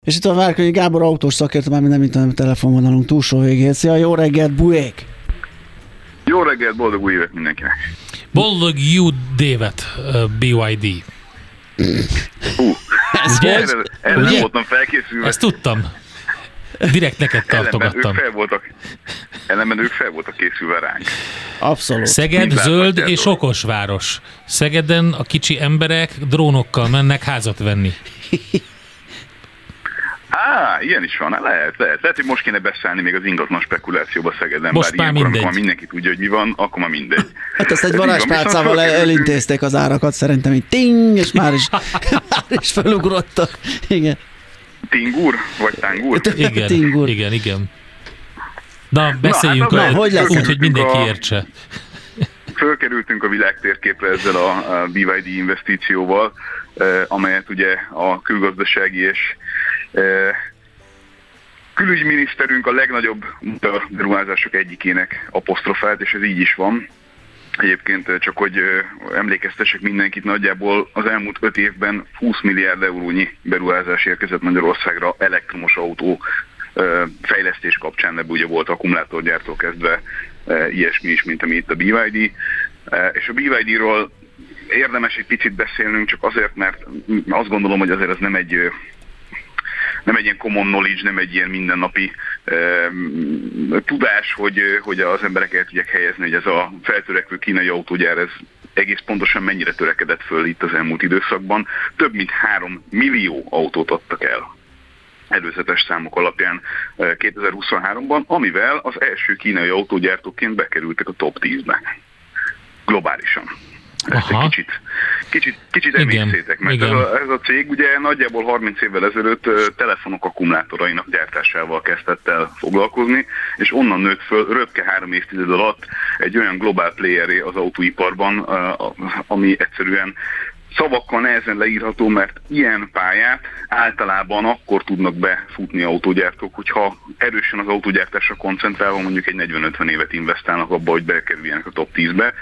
És itt a Várkonyi Gábor autós szakértő, már nem itt a telefonvonalunk túlsó végén. Szia, jó reggelt, Bujék! Jó reggelt, boldog új évet mindenkinek! Boldog jó dévet, BYD. Erre nem voltam felkészülve. Ezt tudtam. Direkt neked tartogattam. Ellenben ők fel voltak készülve ránk. Abszolút. Szeged zöld és okos város. Szegeden a kicsi emberek drónokkal mennek házat venni. Ilyen is van. Lehet, hogy most kéne beszállni még az ingatlan spekulációba Szegeden. Most bár már ilyenkor, mindegy. amikor mindenki tudja, hogy mi van, akkor már mindegy. Hát ezt egy varázspálcával elintézték az árakat, szerintem így ting, és már is felugrottak. Igen. Tingur? Vagy tángur? Tingur. Igen. Na, beszéljünk hogy lesz? úgy, hogy mindenki értse. Fölkerültünk a világtérképre ezzel a BYD investícióval, amelyet ugye a külgazdasági és külügyminiszterünk a legnagyobb beruházások egyikének apostrofált, és ez így is van. Egyébként csak, hogy emlékeztessek mindenkit, nagyjából az elmúlt 5 évben 20 milliárd eurónyi beruházás érkezett Magyarországra elektromos autó fejlesztés kapcsán, ebben ugye volt akkumulátorgyártól kezdve ilyesmi is, mint ami itt a BYD. És a BYD-ról érdemes egy picit beszélnünk, csak azért, mert azt gondolom, hogy azért ez nem egy ilyen common knowledge, nem egy ilyen mindennapi tudás, hogy az emberek el tudják helyezni, hogy ez a feltörekvő kínai autógyár, ez egész pontosan mennyire törekedett föl itt az elmúlt időszakban. Több mint 3 millió autót adtak el előzetes számok alapján 2023-ban, amivel az első kínai autógyártóként bekerültek a top 10-be. Globálisan. Ezt egy kicsit emészétek, mert ez a cég ugye nagyjából 30 évvel ezelőtt telefonok akkumulátorainak gyártásával kezdett el foglalkozni, és onnan nőtt föl röpke 3 évtized alatt egy olyan globál playeré az autóiparban, ami egyszerűen szavakkal nehezen leírható, mert ilyen pályát általában akkor tudnak befutni autógyártók, hogyha erősen az autógyártásra koncentrálva mondjuk egy 40-50 évet investálnak abba, hogy bekerüljenek a top 10-be.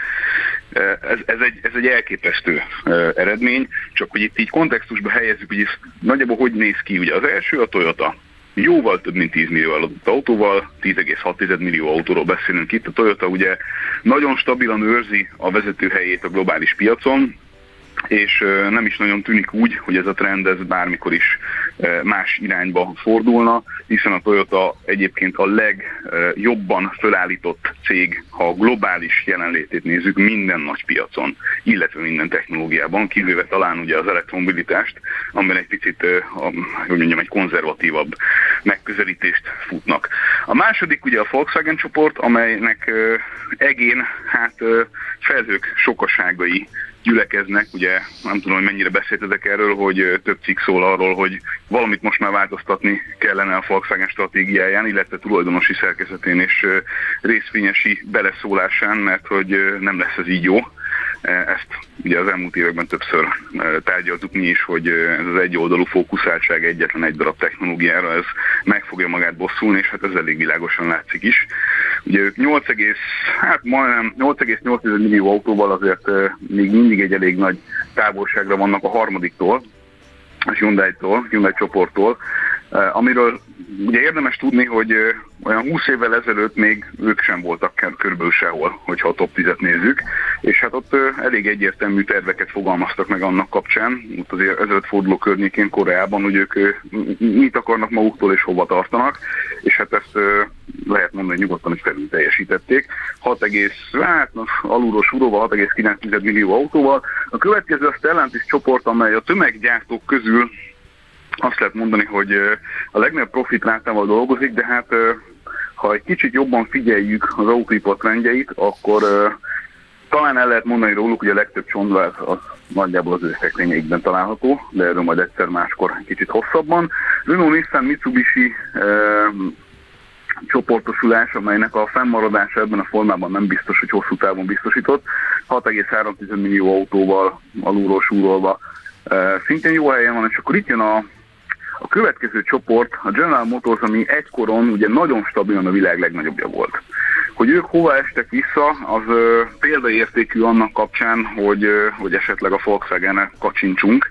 Ez egy elképesztő eredmény, csak hogy itt így kontextusba helyezzük, hogy ez nagyjából hogy néz ki. Ugye az első a Toyota. Jóval több mint 10 millió eladott autóval, 10,6 millió autóról beszélünk itt. A Toyota ugye nagyon stabilan őrzi a vezetőhelyét a globális piacon, és nem is nagyon tűnik úgy, hogy ez a trend ez bármikor is más irányba fordulna, hiszen a Toyota egyébként a legjobban fölállított cég, ha a globális jelenlétét nézzük minden nagy piacon, illetve minden technológiában, kivéve talán ugye az elektromobilitást, amiben egy picit, egy konzervatívabb megközelítést futnak. A második ugye a Volkswagen csoport, amelynek egén felhők sokaságai gyülekeznek, ugye nem tudom, hogy mennyire beszéltetek erről, hogy több cikk szól arról, hogy valamit most már változtatni kellene a Volkswagen stratégiáján, illetve tulajdonosi szerkezetén és részvényesi beleszólásán, mert hogy nem lesz ez így jó. Ezt ugye az elmúlt években többször tárgyaltuk mi is, hogy ez az egyoldalú fókuszáltság egyetlen egy darab technológiára, ez meg fogja magát bosszulni, és hát ez elég világosan látszik is. Ugye ők 8,8 millió autóval azért még mindig egy elég nagy távolságra vannak a harmadiktól, a Hyundai csoporttól, amiről ugye érdemes tudni, hogy olyan 20 évvel ezelőtt még ők sem voltak körülbelül sehol, hogyha a top 10-et nézzük, és hát ott elég egyértelmű terveket fogalmaztak meg annak kapcsán, ott azért 1000 forduló környékén Koreában, hogy ők mit akarnak maguktól és hova tartanak, és hát ezt lehet mondani, hogy nyugodtan is felül teljesítették. Alulról súróval 6,9 millió autóval. A következő a Stellantis csoport, amely a tömeggyártók közül azt lehet mondani, hogy a legnagyobb profitrátával dolgozik, de hát ha egy kicsit jobban figyeljük az autóipar trendjeit, akkor talán el lehet mondani róluk, hogy a legtöbb csontváz az nagyjából az ő szekrényeikben található, de erről majd egyszer máskor kicsit hosszabban. Renault, Nissan, Mitsubishi csoportosulás, amelynek a fennmaradása ebben a formában nem biztos, hogy hosszú távon biztosított, 6,3 millió autóval alulról súrolva szintén jó helyen van, és akkor itt jön a következő csoport, a General Motors, ami egykoron ugye nagyon stabilan a világ legnagyobbja volt. Hogy ők hova estek vissza, az példaértékű annak kapcsán, hogy esetleg a Volkswagen-e kacsincsunk,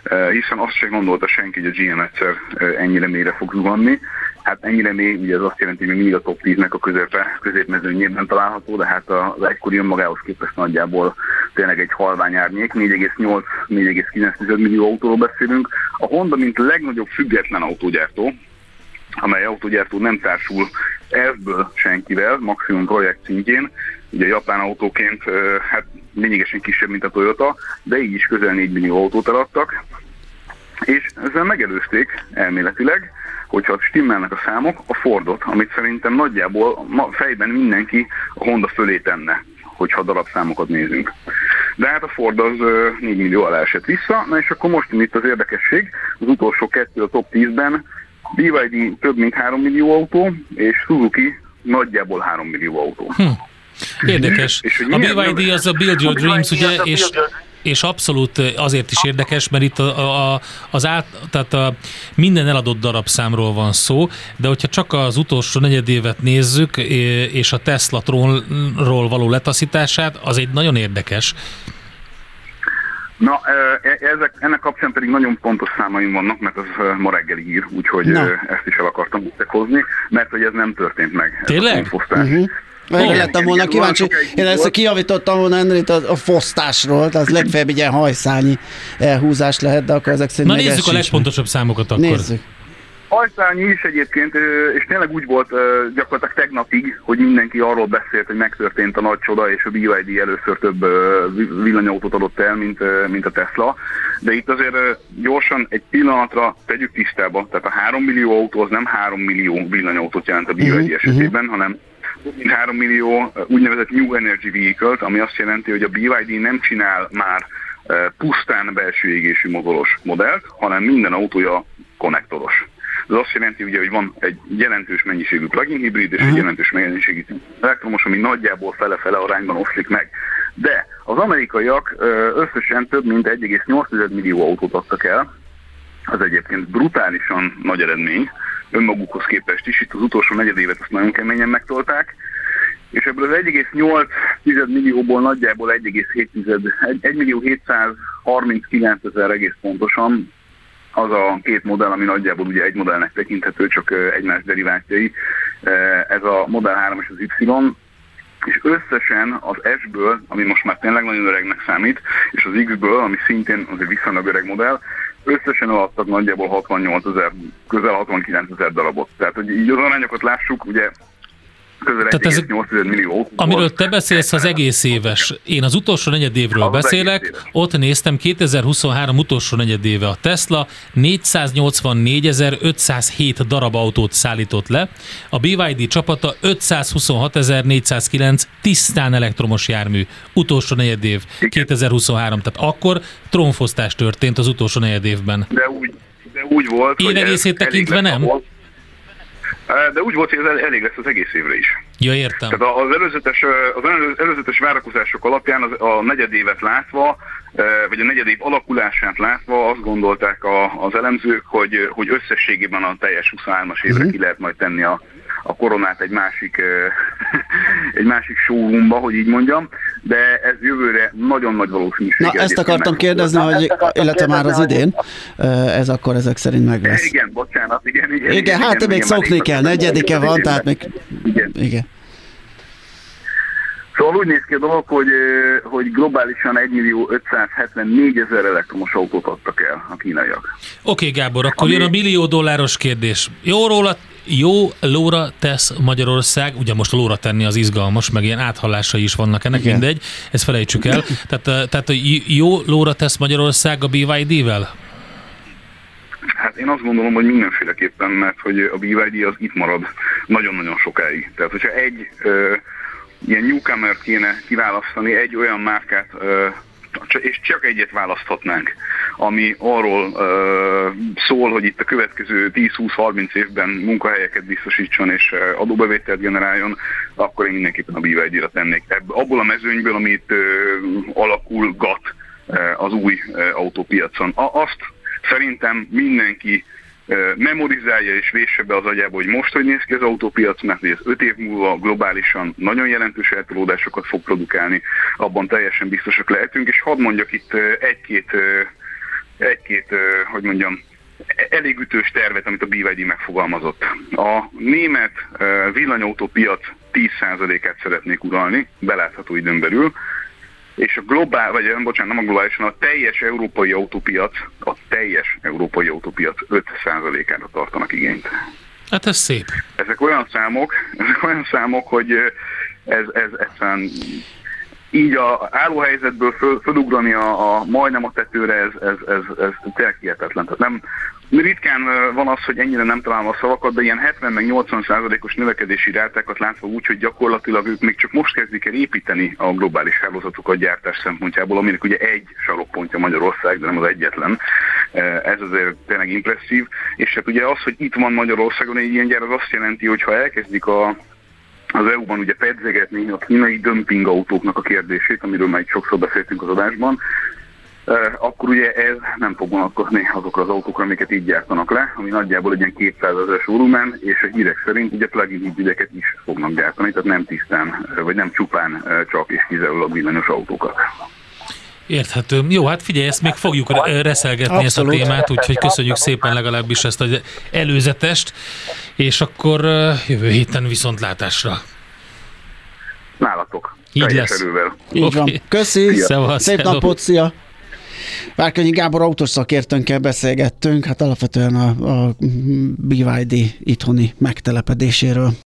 hiszen azt sem gondolta senki, hogy a GM egyszer ennyire mélyre fog zuhanni. Hát ennyire mély, ugye ez azt jelenti, hogy mindig a top 10-nek a középmezőnyében található, de hát az egykori önmagához képest nagyjából tényleg egy halvány árnyék, 4,8-4,9 millió autóról beszélünk. A Honda, mint legnagyobb független autógyártó, amely autógyártó nem társul elfből senkivel, maximum projekt szintjén, ugye japán autóként hát lényegesen kisebb, mint a Toyota, de így is közel 4 millió autót eladtak, és ezzel megelőzték elméletileg, hogyha stimmelnek a számok, a Fordot, amit szerintem nagyjából fejben mindenki a Honda fölé tenne, hogyha darabszámokat nézünk. De hát a Ford az 4 millió alá esett vissza, na és akkor most itt az érdekesség, az utolsó kettő a top 10-ben, BYD több mint 3 millió autó, és Suzuki nagyjából 3 millió autó. Érdekes. A BYD az a Build Your Dreams, ugye, és abszolút azért is érdekes, mert itt tehát minden eladott darabszámról van szó, de hogyha csak az utolsó negyedévet nézzük, és a Tesla trónról való letaszítását, az egy nagyon érdekes. Na, ennek kapcsán pedig nagyon pontos számaim vannak, mert az ma reggeli hír, úgyhogy ezt is el akartam hozni, mert hogy ez nem történt meg. Tényleg? Erre lettem volna kíváncsi. Én először kijavítottam volna Endrit a fosztásról, az legfeljebb egy ilyen hajszányi elhúzás lehet, de akkor ezek szerint na nézzük a legfontosabb számokat akkor. Nézzük. Hajszányi is egyébként, és tényleg úgy volt gyakorlatilag tegnapig, hogy mindenki arról beszélt, hogy megtörtént a nagy csoda, és a BYD először több villanyautót adott el, mint a Tesla. De itt azért gyorsan egy pillanatra tegyük tisztába, tehát a 3 millió autó az nem 3 millió villanyautót jelent a BYD esetében, hanem 3 millió úgynevezett New Energy Vehicle-t, ami azt jelenti, hogy a BYD nem csinál már pusztán belső égésű motoros modellt, hanem minden autója konnektoros. Ez azt jelenti, ugye, hogy van egy jelentős mennyiségű plug-in hibrid és egy jelentős mennyiségű elektromos, ami nagyjából fele-fele arányban oszlik meg. De az amerikaiak összesen több mint 1,8 millió autót adtak el, az egyébként brutálisan nagy eredmény, önmagukhoz képest is, itt az utolsó negyedévet azt nagyon keményen megtolták, és ebből az 1,8 millióból nagyjából 1.739.000 egész pontosan az a két modell, ami nagyjából ugye egy modellnek tekinthető, csak egymás derivációi, ez a Model 3 és az Y, és összesen az S-ből, ami most már tényleg nagyon öregnek számít, és az X-ből, ami szintén azért viszonylag öreg modell, összesen eladtak nagyjából 68.000, közel 69.000 darabot. Tehát, hogy így az arányokat lássuk, ugye közel 1,8 millió. Amiről te beszélsz, az egész éves. Én az utolsó negyedévről beszélek, ott néztem, 2023 utolsó negyedéve a Tesla 484.507 darab autót szállított le, a BYD csapata 526.409 tisztán elektromos jármű. Utolsó negyedév 2023, tehát akkor trónfosztás történt az utolsó negyedévben. De úgy volt, hogy egészét tekintve nem? De úgy volt, hogy ez elég lesz az egész évre is. Ja, értem. Tehát az előzetes várakozások alapján a negyedévet látva, vagy a negyedév alakulását látva azt gondolták az elemzők, hogy összességében a teljes 23-as évre ki lehet majd tenni a koronát egy másik showroomba, hogy így mondjam, de ez jövőre nagyon nagy valószínűséggel. Na, ezt akartam kérdezni, illetve már az idén, ez akkor ezek szerint meg lesz. Igen, bocsánat, igen. Igen, hát még szokni kell, negyedike van, tehát még... Igen. Szóval úgy néz ki a dolog, hogy globálisan 1.574.000 elektromos autót adtak el a kínaiak. Oké, Gábor, akkor jön a $1 millió kérdés. Jó lóra tesz Magyarország, ugye most a lóra tenni az izgalmas, meg ilyen áthallásai is vannak ennek, igen. Mindegy, ezt felejtsük el. Tehát jó lóra tesz Magyarország a BYD-vel? Hát én azt gondolom, hogy mindenféleképpen, mert hogy a BYD az itt marad nagyon-nagyon sokáig. Tehát, hogyha egy ilyen newcomer-t kéne kiválasztani, egy olyan márkát, és csak egyet választhatnánk, ami arról szól, hogy itt a következő 10-20-30 évben munkahelyeket biztosítson és adóbevételt generáljon, akkor én mindenképpen a BYD-ra tennék. Abból a mezőnyből, amit alakulgat az új autópiacon. Azt szerintem mindenki memorizálja és vésse be az agyába, hogy most hogy néz ki az autópiac, mert ez 5 év múlva globálisan nagyon jelentős eltolódásokat fog produkálni, abban teljesen biztosak lehetünk, és hadd mondjak itt egy-két egy-két, hogy mondjam, elég ütős tervet, amit a BYD megfogalmazott. A német villanyautópiac 10%-át szeretnék uralni, belátható időn belül, és nem a globálisan, a teljes európai autópiac 5%-ára tartanak igényt. Hát ez szép. Ezek olyan számok, hogy ez egyszerűen így a állóhelyzetből fölugrani majdnem a tetőre, ez tényleg hihetetlen. Tehát nem, ritkán van az, hogy ennyire nem találom a szavakat, de ilyen 70-80%-os növekedési rátákat látva úgy, hogy gyakorlatilag ők még csak most kezdik el építeni a globális hálózatokat gyártás szempontjából, aminek ugye egy sarokpontja Magyarország, de nem az egyetlen. Ez azért tényleg impresszív. És hát ugye az, hogy itt van Magyarországon egy ilyen gyár, az azt jelenti, hogy ha elkezdik az EU-ban ugye pedzegetni a kínai dömping autóknak a kérdését, amiről már sokszor beszéltünk az adásban, akkor ugye ez nem fog vonatkozni azokra az autókra, amiket így gyártanak le, ami nagyjából egy ilyen 200 000-es volumen, és a hírek szerint ugye plug-in hibrideket is fognak gyártani, tehát nem tisztán, vagy nem csupán csak és kizárólag villanyos autókat. Érthető. Jó, hát figyelj, ezt még fogjuk reszelgetni. Abszolút. Ezt a témát, úgyhogy köszönjük szépen legalábbis ezt az előzetest, és akkor jövő héten viszontlátásra. Nálatok. Így lesz. Erővel. Így van. Köszi. Szevasz, szép napot, szia. Várkonyi Gábor autószakértőnkkel beszélgettünk, hát alapvetően a BYD itthoni megtelepedéséről.